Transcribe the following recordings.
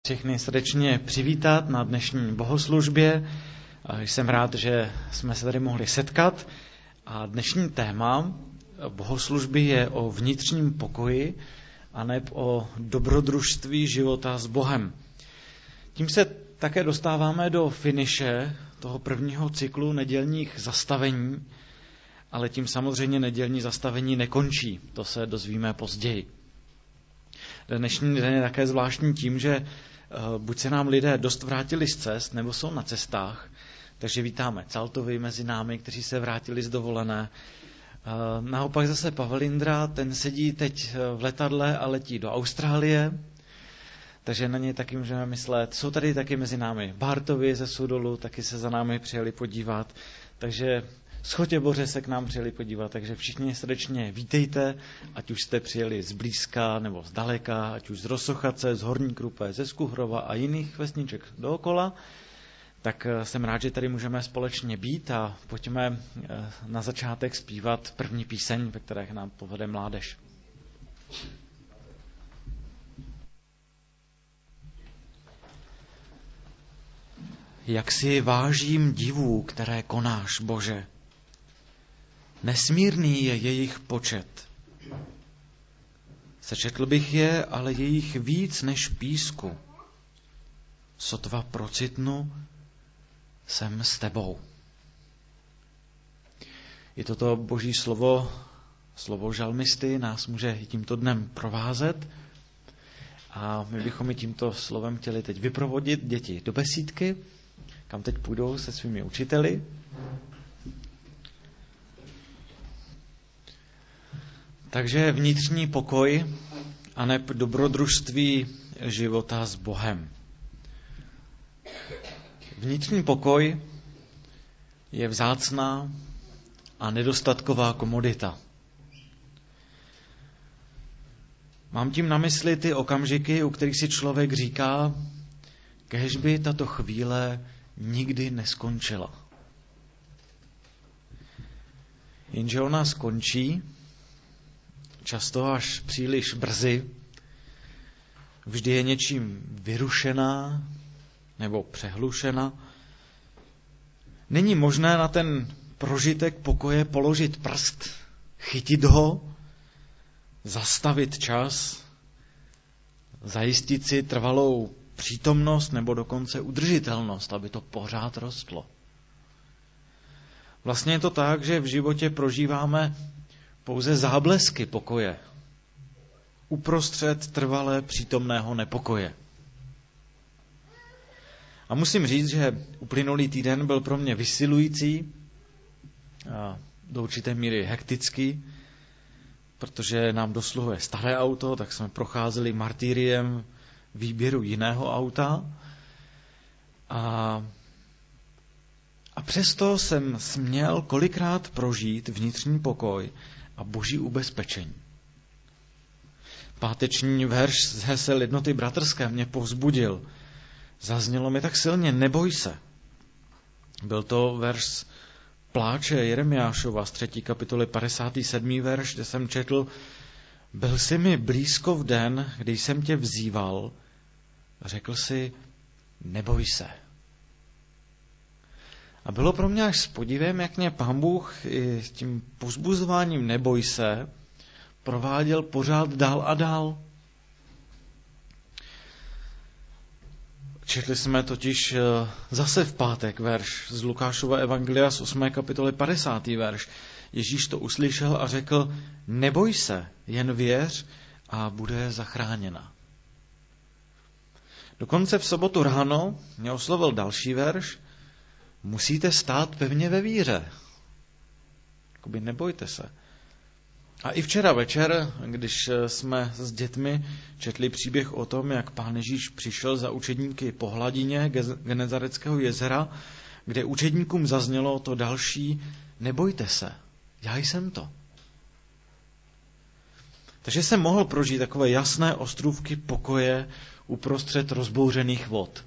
Všechny srdečně přivítat na dnešní bohoslužbě. Jsem rád, že jsme se tady mohli setkat. A dnešní téma bohoslužby je o vnitřním pokoji a ne o dobrodružství života s Bohem. Tím se také dostáváme do finiše toho prvního cyklu nedělních zastavení, ale tím samozřejmě nedělní zastavení nekončí. To se dozvíme později. Dnešní den je také zvláštní tím, že buď se nám lidé dost vrátili z cest, nebo jsou na cestách, takže vítáme Caltovi mezi námi, kteří se vrátili z dovolené. Naopak zase Pavel Indra, ten sedí teď v letadle a letí do Austrálie, takže na něj taky můžeme myslet. Jsou tady taky mezi námi Bartovi ze Sudolu, taky se za námi přijeli podívat, takže z Chotěboře se k nám přijeli podívat, takže všichni srdečně vítejte, ať už jste přijeli zblízka nebo zdaleka, ať už z Rosochace, z Horní Krupé, ze Skuhrova a jiných vesniček dookola. Tak jsem rád, že tady můžeme společně být a pojďme na začátek zpívat první píseň, ve které nám povede mládež. Jak si vážím divů, které konáš, Bože. Nesmírný je jejich počet. Sečetl bych je, ale je jich víc než písku. Sotva procitnu, jsem s tebou. I toto boží slovo žalmisty nás může i tímto dnem provázet. A my bychom i tímto slovem chtěli teď vyprovodit děti do besídky, kam teď půjdou se svými učiteli. Takže vnitřní pokoj a ne dobrodružství života s Bohem. Vnitřní pokoj je vzácná a nedostatková komodita. Mám tím na mysli ty okamžiky, u kterých si člověk říká, kéž by tato chvíle nikdy neskončila. Jenže ona skončí, často až příliš brzy, vždy je něčím vyrušená nebo přehlušena. Není možné na ten prožitek pokoje položit prst, chytit ho, zastavit čas, zajistit si trvalou přítomnost nebo dokonce udržitelnost, aby to pořád rostlo. Vlastně je to tak, že v životě prožíváme pouze záblesky pokoje uprostřed trvalé přítomného nepokoje. A musím říct, že uplynulý týden byl pro mě vysilující a do určité míry hektický, protože nám dosluhuje staré auto, tak jsme procházeli martýriem výběru jiného auta a přesto jsem směl kolikrát prožít vnitřní pokoj a boží ubezpečení. Páteční verš z hesel Jednoty bratrské mě povzbudil. Zaznělo mi tak silně, neboj se. Byl to verš pláče Jeremiášova z 3. kapitoly 57. verš, kde jsem četl: Byl jsi mi blízko v den, kdy jsem tě vzýval, řekl si, neboj se. A bylo pro mě až s podivem, jak mě Pán Bůh i tím povzbuzováním neboj se prováděl pořád dál a dál. Četli jsme totiž zase v pátek verš z Lukášova evangelia z 8. kapitoly 50. verš. Ježíš to uslyšel a řekl, neboj se, jen věř a bude zachráněna. Dokonce v sobotu ráno mě oslovil další verš, musíte stát pevně ve víře. Jakoby nebojte se. A i včera večer, když jsme s dětmi četli příběh o tom, jak Pán Ježíš přišel za učedníky po hladině Genezareckého jezera, kde učedníkům zaznělo to další, nebojte se, já jsem to. Takže jsem mohl prožít takové jasné ostrůvky pokoje uprostřed rozbouřených vod.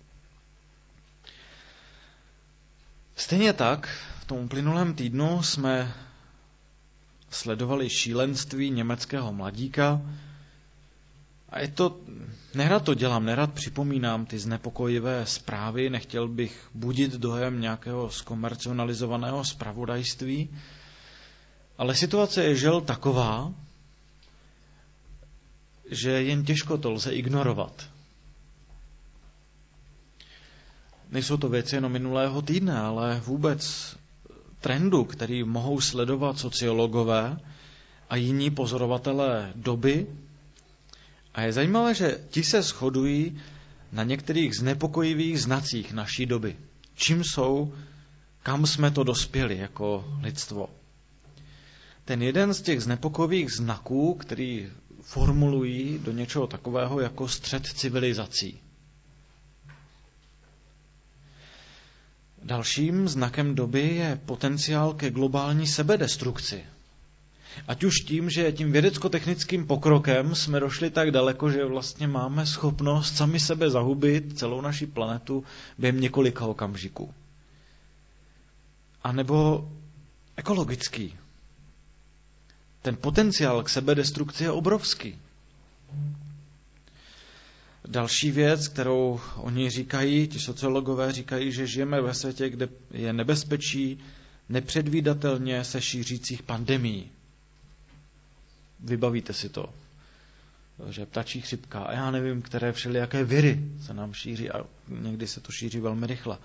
Stejně tak v tom uplynulém týdnu jsme sledovali šílenství německého mladíka A nerad to dělám, nerad připomínám ty znepokojivé zprávy, nechtěl bych budit dojem nějakého zkomercionalizovaného zpravodajství, ale situace je žel taková, že jen těžko to lze ignorovat. Nejsou to věci jenom minulého týdne, ale vůbec trendu, který mohou sledovat sociologové a jiní pozorovatelé doby. A je zajímavé, že ti se shodují na některých znepokojivých znacích naší doby. Čím jsou, kam jsme to dospěli jako lidstvo. Ten jeden z těch znepokojivých znaků, který formulují do něčeho takového jako střet civilizací. Dalším znakem doby je potenciál ke globální sebedestrukci. Ať už tím, že tím vědecko-technickým pokrokem jsme došli tak daleko, že vlastně máme schopnost sami sebe zahubit celou naši planetu během několika okamžiků. A nebo ekologický. Ten potenciál k sebedestrukci je obrovský. Další věc, kterou oni říkají, ti sociologové říkají, že žijeme ve světě, kde je nebezpečí nepředvídatelně se šířících pandemií. Vybavíte si to, že ptačí chřipka a já nevím, které všelijaké viry se nám šíří a někdy se to šíří velmi rychle.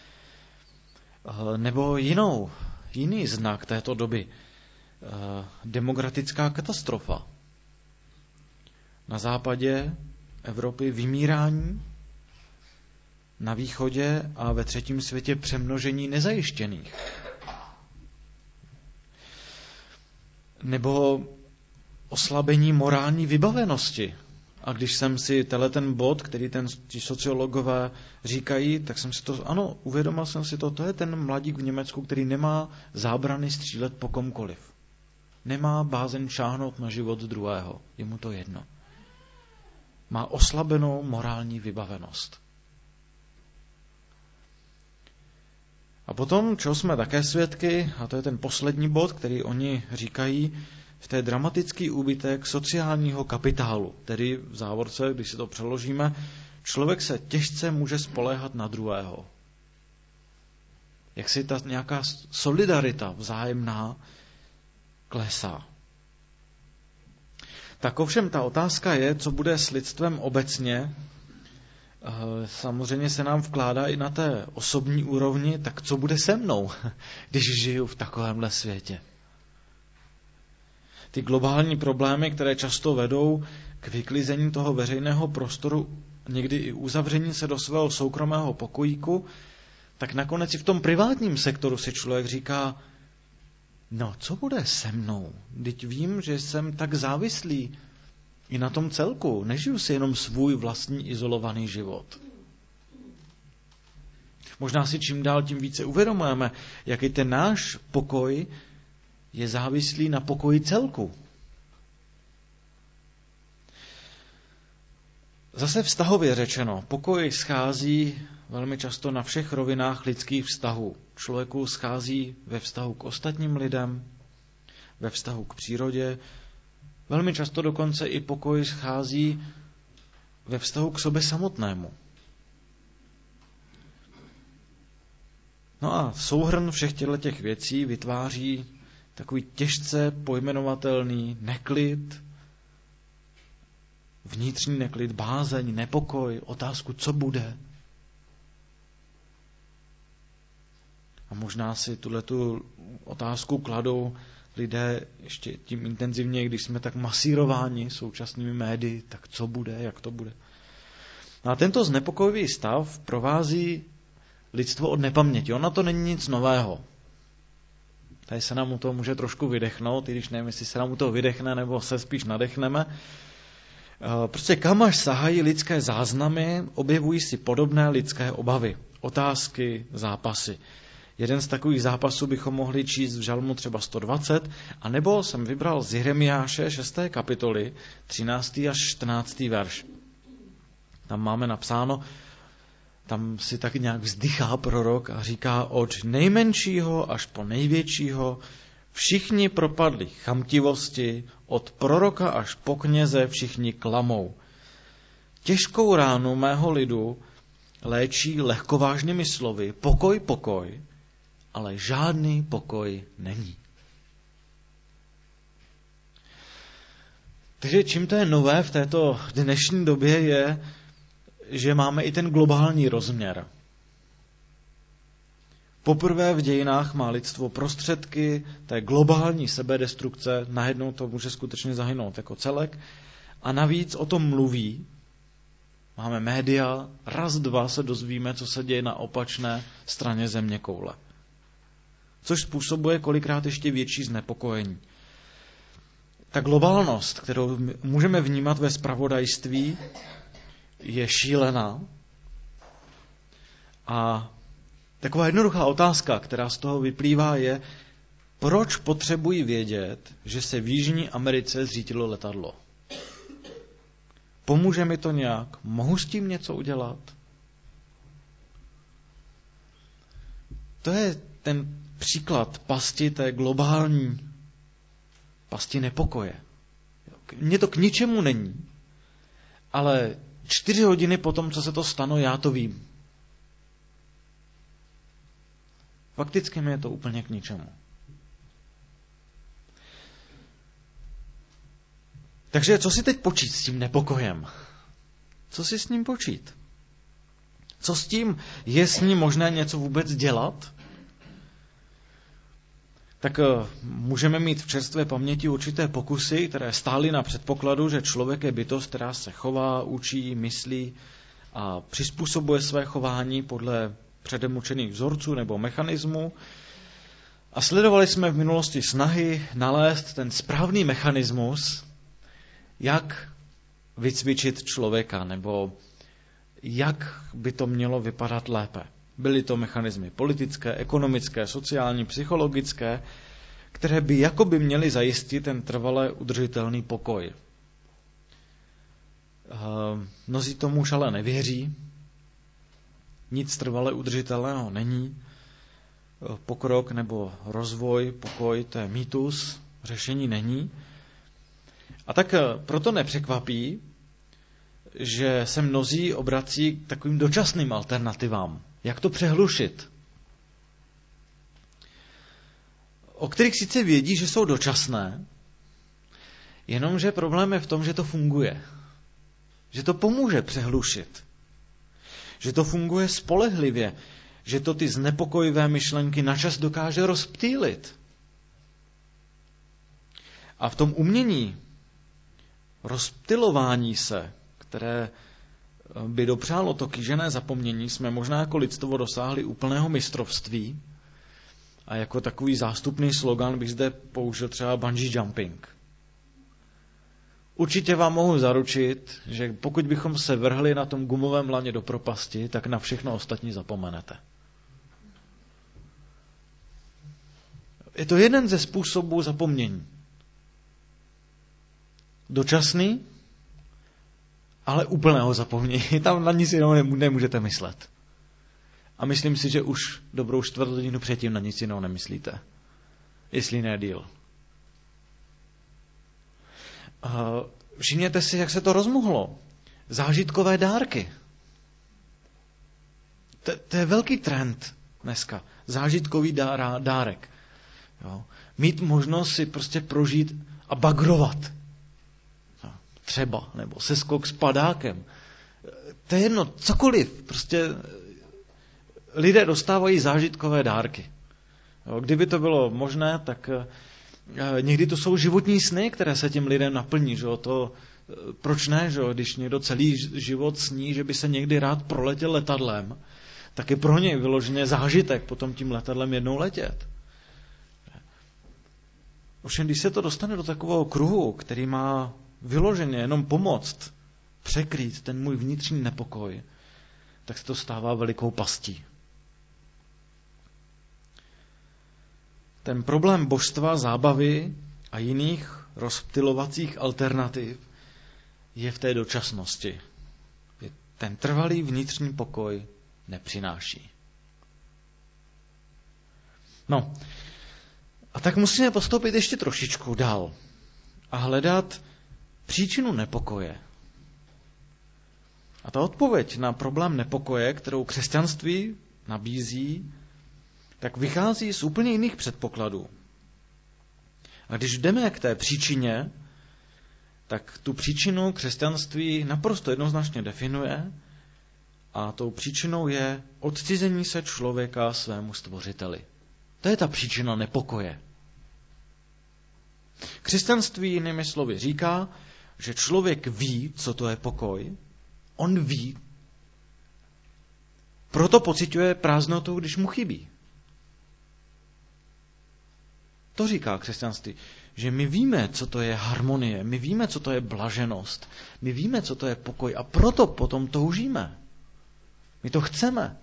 Nebo jiný znak této doby, demokratická katastrofa. Na západě Evropy vymírání, na východě a ve třetím světě přemnožení nezajištěných. Nebo oslabení morální vybavenosti. A když jsem si ten bod, který ti sociologové říkají, tak jsem si to, uvědomil jsem si to je ten mladík v Německu, který nemá zábrany střílet po komkoliv. Nemá bázeň šáhnout na život druhého. Je mu to jedno. Má oslabenou morální vybavenost. A potom, čeho jsme také svědky, a to je ten poslední bod, který oni říkají, v té dramatický úbytek sociálního kapitálu, tedy v závorce, když si to přeložíme, člověk se těžce může spoléhat na druhého. Jak si ta nějaká solidarita vzájemná klesá. Tak ovšem ta otázka je, co bude s lidstvem obecně. Samozřejmě se nám vkládá i na té osobní úrovni, tak co bude se mnou, když žiju v takovémhle světě. Ty globální problémy, které často vedou k vyklizení toho veřejného prostoru, někdy i uzavření se do svého soukromého pokojíku, tak nakonec i v tom privátním sektoru si člověk říká, co bude se mnou? Vždyť vím, že jsem tak závislý i na tom celku. Nežiju si jenom svůj vlastní izolovaný život. Možná si čím dál tím více uvědomujeme, jak i ten náš pokoj je závislý na pokoji celku. Zase vztahově řečeno, pokoj schází velmi často na všech rovinách lidských vztahů. Člověku schází ve vztahu k ostatním lidem, ve vztahu k přírodě. Velmi často dokonce i pokoj schází ve vztahu k sobě samotnému. No a souhrn všech těch věcí vytváří takový těžce pojmenovatelný neklid, vnitřní neklid, bázeň, nepokoj, otázku, co bude. A možná si tuhletu otázku kladou lidé ještě tím intenzivněji, když jsme tak masírováni současnými médii, tak co bude, jak to bude. No a tento znepokojivý stav provází lidstvo od nepaměti. Ono to není nic nového. Tady se nám u toho může trošku vydechnout, i když nevím, jestli se nám u toho vydechne, nebo se spíš nadechneme. Prostě kam až sahají lidské záznamy, objevují si podobné lidské obavy, otázky, zápasy. Jeden z takových zápasů bychom mohli číst v žalmu třeba 120, anebo jsem vybral z Jeremiáše 6. kapitoly, 13. až 14. verš. Tam máme napsáno, tam si tak nějak vzdychá prorok a říká, od nejmenšího až po největšího všichni propadli chamtivosti, od proroka až po kněze všichni klamou. Těžkou ránu mého lidu léčí lehkovážnými slovy pokoj, pokoj, ale žádný pokoj není. Takže čím to je nové v této dnešní době je, že máme i ten globální rozměr. Poprvé v dějinách má lidstvo prostředky té globální sebedestrukce, najednou to může skutečně zahynout jako celek, a navíc o tom mluví. Máme média, raz, dva se dozvíme, co se děje na opačné straně zeměkoule. Což způsobuje kolikrát ještě větší znepokojení. Ta globálnost, kterou můžeme vnímat ve zpravodajství, je šílená. A taková jednoduchá otázka, která z toho vyplývá, je, proč potřebují vědět, že se v Jižní Americe zřítilo letadlo? Pomůže mi to nějak? Mohu s tím něco udělat? To je ten příklad pasti té globální pasti nepokoje. Mně to k ničemu není, ale 4 hodiny po tom, co se to stalo, já to vím. Fakticky mi je to úplně k ničemu. Takže co si teď počít s tím nepokojem? Co si s ním počít? Co s tím? Je s ním možné něco vůbec dělat? Tak můžeme mít v čerstvé paměti určité pokusy, které stály na předpokladu, že člověk je bytost, která se chová, učí, myslí a přizpůsobuje své chování podle předem určených vzorců nebo mechanismů. A sledovali jsme v minulosti snahy nalézt ten správný mechanismus, jak vycvičit člověka, nebo jak by to mělo vypadat lépe. Byly to mechanismy politické, ekonomické, sociální, psychologické, které by jakoby měly zajistit ten trvale udržitelný pokoj. Mnozí tomu už ale nevěří. Nic trvale udržitelného není. Pokrok nebo rozvoj, pokoj, to je mýtus, řešení není. A tak proto nepřekvapí, že se mnozí obrací k takovým dočasným alternativám. Jak to přehlušit? O kterých sice vědí, že jsou dočasné, jenomže problém je v tom, že to funguje. Že to pomůže přehlušit. Že to funguje spolehlivě. Že to ty znepokojivé myšlenky načas dokáže rozptýlit. A v tom umění rozptylování se, které by dopřálo to kýžené zapomnění, jsme možná jako lidstvo dosáhli úplného mistrovství. A jako takový zástupný slogan bych zde použil třeba bungee jumping. Určitě vám mohu zaručit, že pokud bychom se vrhli na tom gumovém laně do propasti, tak na všechno ostatní zapomenete. Je to jeden ze způsobů zapomnění. Dočasný, ale úplného zapomnění. Tam na nic jiného nemůžete myslet. A myslím si, že už dobrou 4 hodinu předtím na nic jiného nemyslíte. Jestli ne díl. Všimněte si, jak se to rozmohlo. Zážitkové dárky. To je velký trend dneska. Zážitkový dárek. Jo. Mít možnost si prostě prožít a bagrovat. Třeba, nebo seskok s padákem. To je jedno, cokoliv. Prostě lidé dostávají zážitkové dárky. Jo, kdyby to bylo možné, tak někdy to jsou životní sny, které se těm lidem naplní. Že? To, proč ne, že? Když někdo celý život sní, že by se někdy rád proletěl letadlem, tak je pro něj vyloženě zážitek potom tím letadlem jednou letět. Ovšem, když se to dostane do takového kruhu, který má vyloženě jenom pomoct překrýt ten můj vnitřní nepokoj, tak se to stává velikou pastí. Ten problém božstva, zábavy a jiných rozptylovacích alternativ je v té dočasnosti. Ten trvalý vnitřní pokoj nepřináší. No, a tak musíme postoupit ještě trošičku dál a hledat příčinu nepokoje. A ta odpověď na problém nepokoje, kterou křesťanství nabízí, tak vychází z úplně jiných předpokladů. A když jdeme k té příčině, tak tu příčinu křesťanství naprosto jednoznačně definuje a tou příčinou je odcizení se člověka svému stvořiteli. To je ta příčina nepokoje. Křesťanství jinými slovy říká, že člověk ví, co to je pokoj, on ví, proto pociťuje prázdnotu, když mu chybí. To říká křesťanství, že my víme, co to je harmonie, my víme, co to je blaženost, my víme, co to je pokoj a proto potom toužíme. My to chceme.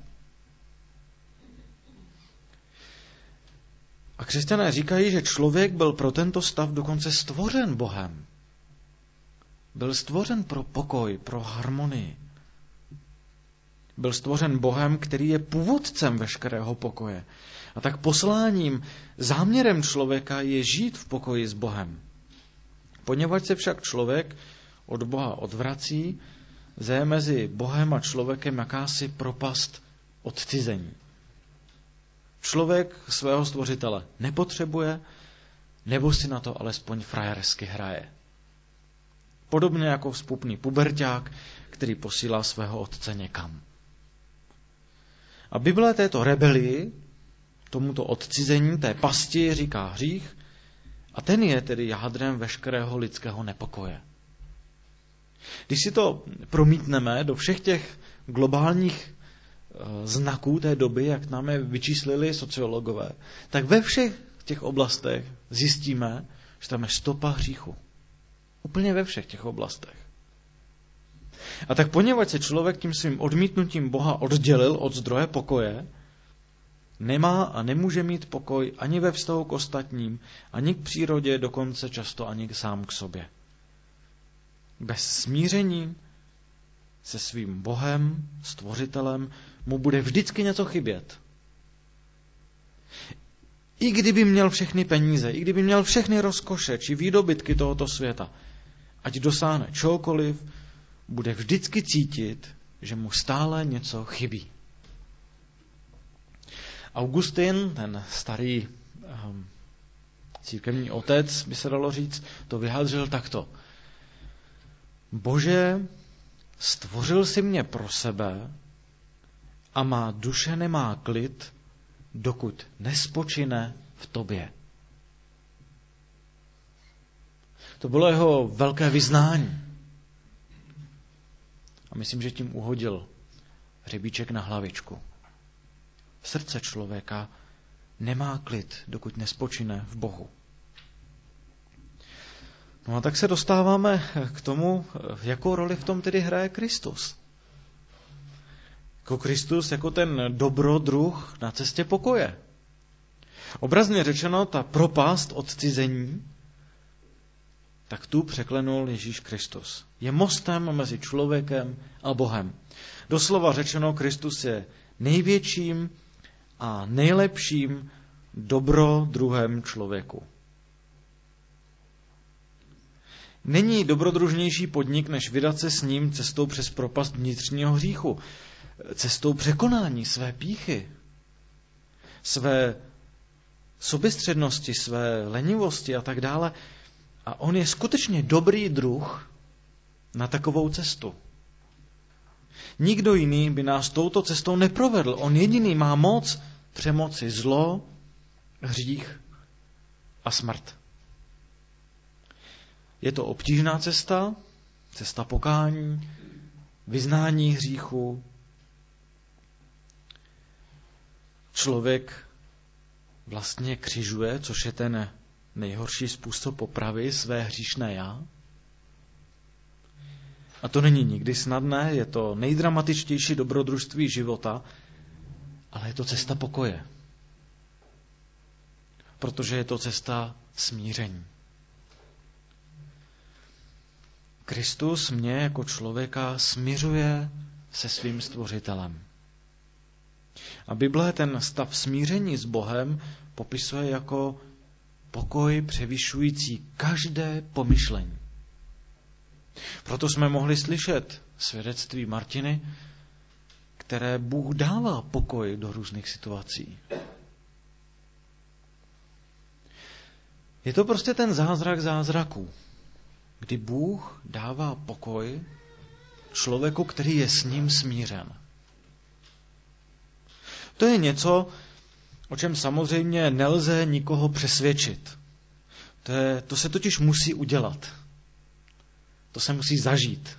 A křesťané říkají, že člověk byl pro tento stav dokonce stvořen Bohem. Byl stvořen pro pokoj, pro harmonii. Byl stvořen Bohem, který je původcem veškerého pokoje. A tak posláním, záměrem člověka je žít v pokoji s Bohem. Poněvadž se však člověk od Boha odvrací, je mezi Bohem a člověkem jakási propast odcizení. Člověk svého stvořitele nepotřebuje, nebo si na to alespoň frajersky hraje. Podobně jako vzpupný puberťák, který posílá svého otce někam. A Bible této rebelii, tomuto odcizení, té pasti říká hřích, a ten je tedy jádrem veškerého lidského nepokoje. Když si to promítneme do všech těch globálních znaků té doby, jak nám je vyčíslili sociologové, tak ve všech těch oblastech zjistíme, že tam je stopa hříchu. Úplně ve všech těch oblastech. A tak poněvadž se člověk tím svým odmítnutím Boha oddělil od zdroje pokoje, nemá a nemůže mít pokoj ani ve vztahu k ostatním, ani k přírodě, dokonce často ani sám k sobě. Bez smíření se svým Bohem, stvořitelem, mu bude vždycky něco chybět. I kdyby měl všechny peníze, i kdyby měl všechny rozkoše či výdobytky tohoto světa, ať dosáhne čehokoliv, bude vždycky cítit, že mu stále něco chybí. Augustin, ten starý církevní otec, by se dalo říct, to vyjádřil takto. Bože, stvořil si mě pro sebe a má duše nemá klid, dokud nespočine v tobě. To bylo jeho velké vyznání. A myslím, že tím uhodil hřebíček na hlavičku. Srdce člověka nemá klid, dokud nespočine v Bohu. No a tak se dostáváme k tomu, jakou roli v tom tedy hraje Kristus. Jako Kristus, jako ten dobrodruh na cestě pokoje. Obrazně řečeno, ta propast odcizení, tak tu překlenul Ježíš Kristus. Je mostem mezi člověkem a Bohem. Doslova řečeno, Kristus je největším a nejlepším dobrodruhem člověku. Není dobrodružnější podnik, než vydat se s ním cestou přes propast vnitřního hříchu, cestou překonání své pýchy, své soběstřednosti, své lenivosti a tak dále. A on je skutečně dobrý druh na takovou cestu. Nikdo jiný by nás touto cestou neprovedl. On jediný má moc přemoci zlo, hřích a smrt. Je to obtížná cesta, cesta pokání, vyznání hříchu. Člověk vlastně křižuje, což je ten nejhorší způsob popravy, své hříšné já. A to není nikdy snadné, je to nejdramatičtější dobrodružství života, ale je to cesta pokoje. Protože je to cesta smíření. Kristus mě jako člověka smiřuje se svým stvořitelem. A Bible ten stav smíření s Bohem popisuje jako pokoj převyšující každé pomyšlení. Proto jsme mohli slyšet svědectví Martiny, které Bůh dává pokoj do různých situací. Je to prostě ten zázrak zázraků, kdy Bůh dává pokoj člověku, který je s ním smířen. To je něco, o čem samozřejmě nelze nikoho přesvědčit. To se totiž musí udělat. To se musí zažít.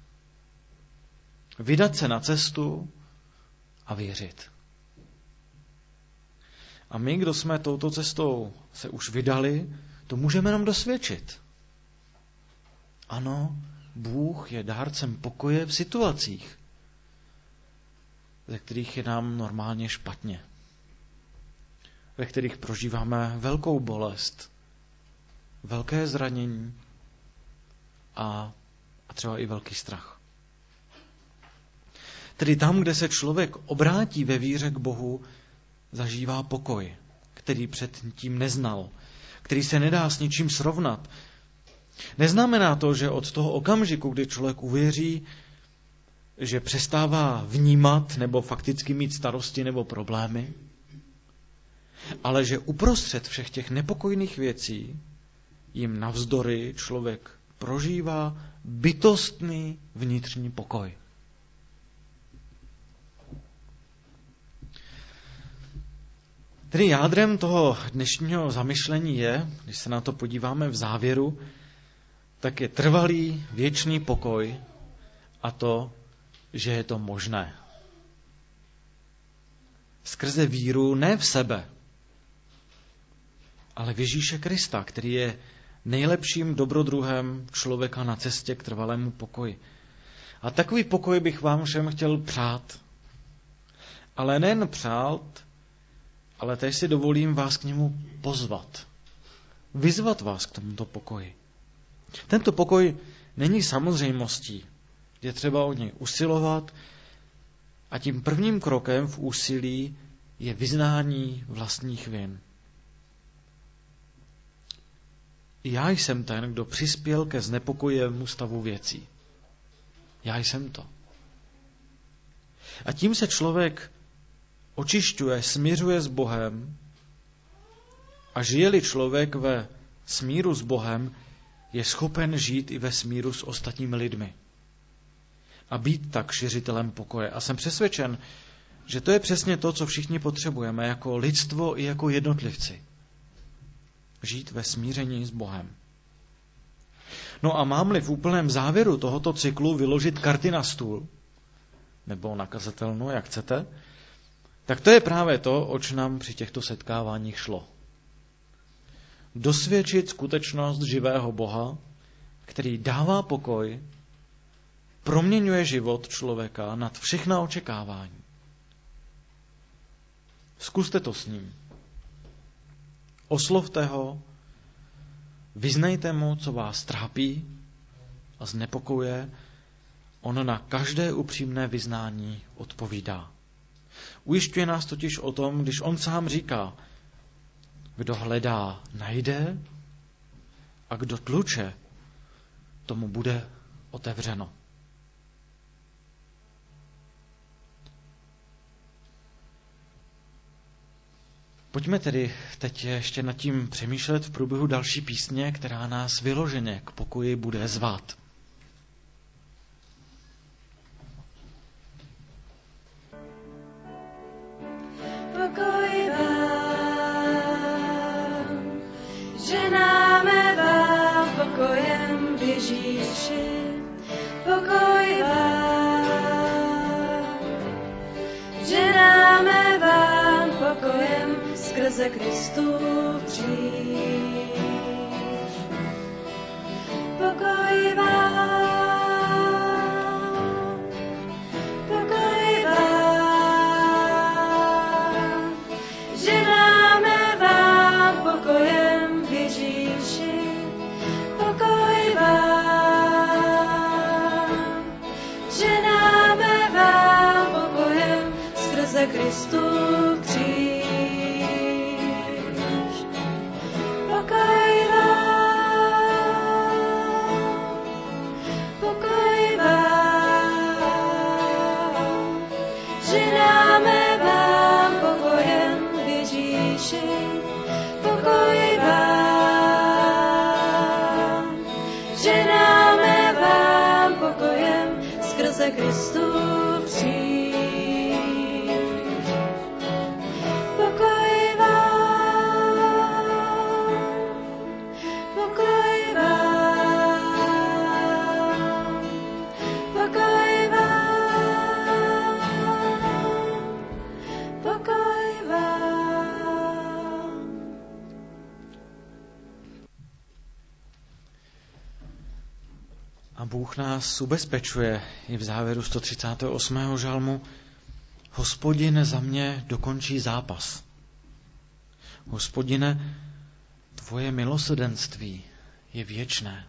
Vydat se na cestu a věřit. A my, kdo jsme touto cestou se už vydali, to můžeme jenom dosvědčit. Ano, Bůh je dárcem pokoje v situacích, ze kterých je nám normálně špatně. Ve kterých prožíváme velkou bolest, velké zranění a třeba i velký strach. Tedy tam, kde se člověk obrátí ve víře k Bohu, zažívá pokoj, který předtím neznal, který se nedá s ničím srovnat. Neznamená to, že od toho okamžiku, kdy člověk uvěří, že přestává vnímat nebo fakticky mít starosti nebo problémy, ale že uprostřed všech těch nepokojných věcí jim navzdory člověk prožívá bytostný vnitřní pokoj. Tedy jádrem toho dnešního zamyšlení je, když se na to podíváme v závěru, tak je trvalý věčný pokoj a to, že je to možné. Skrze víru ne v sebe, ale v Ježíše Krista, který je nejlepším dobrodruhem člověka na cestě k trvalému pokoji. A takový pokoj bych vám všem chtěl přát. Ale nejen přát, ale teď si dovolím vás k němu pozvat. Vyzvat vás k tomuto pokoji. Tento pokoj není samozřejmostí. Je třeba o něj usilovat a tím prvním krokem v úsilí je vyznání vlastních vin. Já jsem ten, kdo přispěl ke znepokojivému stavu věcí. Já jsem to. A tím se člověk očišťuje, smiřuje s Bohem a žije-li člověk ve smíru s Bohem, je schopen žít i ve smíru s ostatními lidmi. A být tak šiřitelem pokoje. A jsem přesvědčen, že to je přesně to, co všichni potřebujeme jako lidstvo i jako jednotlivci. Žít ve smíření s Bohem. No a mám-li v úplném závěru tohoto cyklu vyložit karty na stůl, nebo na kazatelnu, jak chcete, tak to je právě to, oč nám při těchto setkáváních šlo. Dosvědčit skutečnost živého Boha, který dává pokoj, proměňuje život člověka nad všechna očekávání. Zkuste to s ním. Oslovte ho, vyznejte mu, co vás trápí a znepokojuje, on na každé upřímné vyznání odpovídá. Ujišťuje nás totiž o tom, když on sám říká, kdo hledá, najde a kdo tluče, tomu bude otevřeno. Pojďme tedy teď ještě nad tím přemýšlet v průběhu další písně, která nás vyloženě k pokoji bude zvat. Pokoj vám, ženáme vám pokojem v Ježíši. Pokoj vám, ženáme vám pokojem skrze Kristův kříž. Pokoj vám, pokoj vám, ženáme vám pokojem v Ježíši. Pokoj vám, ženáme vám pokojem skrze Kristův kříž. Pokoj vám, pokoj vám, ženáme vám pokojem v Ježíši. ženáme vám pokojem v Ježíši, pokoj vám. Ženáme vám pokojem skrze Kristův kříž. Pokoj vám, pokoj vám, pokoj vám, pokoj vám. A Bůh nás ubezpečuje i v závěru 138. žalmu: Hospodine, za mě dokončí zápas. Hospodine, tvoje milosrdenství je věčné.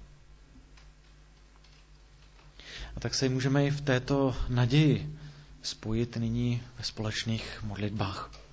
A tak se můžeme i v této naději spojit nyní ve společných modlitbách.